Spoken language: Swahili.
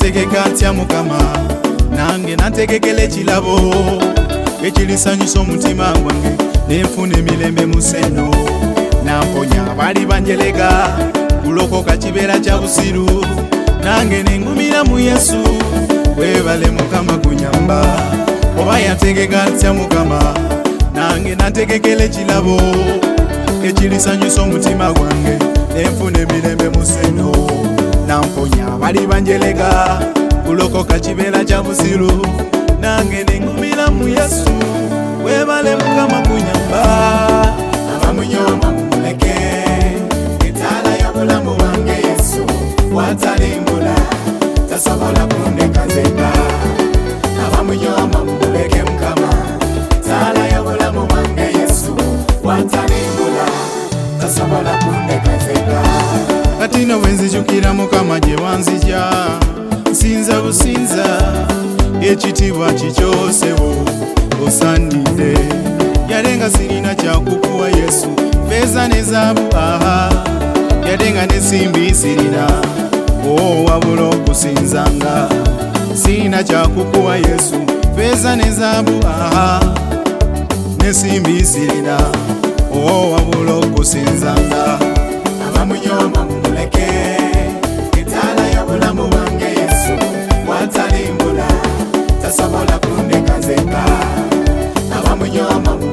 nategeka ntya Mukama nange nategekele ekirabo ekirisanyusa omutima gwange nenfuna emirembe museno namponya abali banjelega kulokoka kibeera kya busiru nange nengumira mu Yesu webale Mukama kunyamba oba yategeka ntya Mukama nange nategekele ekirabo ekirisanyusa omutima gwange nenfuna emirembe museno namponya abali banjelega kulokoka kibeera kya busiru nange nengumira mu Yesu webale Mukama kunyamba abamunyoma mumuleke etaala y'obulamu bwange Yesu watalimbula tasobola kundeka nzenga abamunyoma mumuleke Mukama etaala y'obulamu bwange Yesu watalimbula tasobola kundeka nzenga kati no bwenzijukira Mukama gye wanzija nsinza businza ekitiibwa kikyosebo osanidde yalenga sirina kyakukuwa Yesu feeza ne zaabu yalenga nesimbi sirina wabula okusinzanga sirina kyakukuwa Yesu feeza ne zaabu nesimbi sirina wabula okusinzanga abamunyoma mumuleke etaala y'obulamu bwange Yesu watalimbula tasobola kundeka nzenga abamunyoma